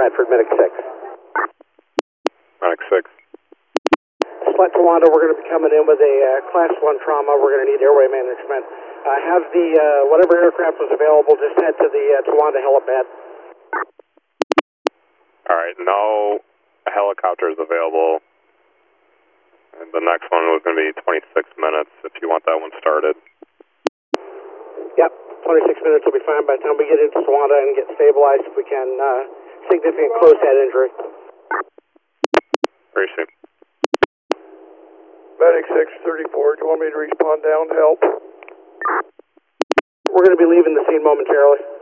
Radford, Medic 6. Medic 6. Select Towanda, we're going to be coming in with a Class 1 trauma. We're going to need airway management. Have the, whatever aircraft was available, just head to the Towanda helipad. Alright, no helicopters available. And the next one was going to be 26 minutes if you want that one started. Yep, 26 minutes will be fine by the time we get into Towanda and get stabilized if we can. Significant close head injury. Appreciate it. Medic 634, do you want me to respond down to help? We're going to be leaving the scene momentarily.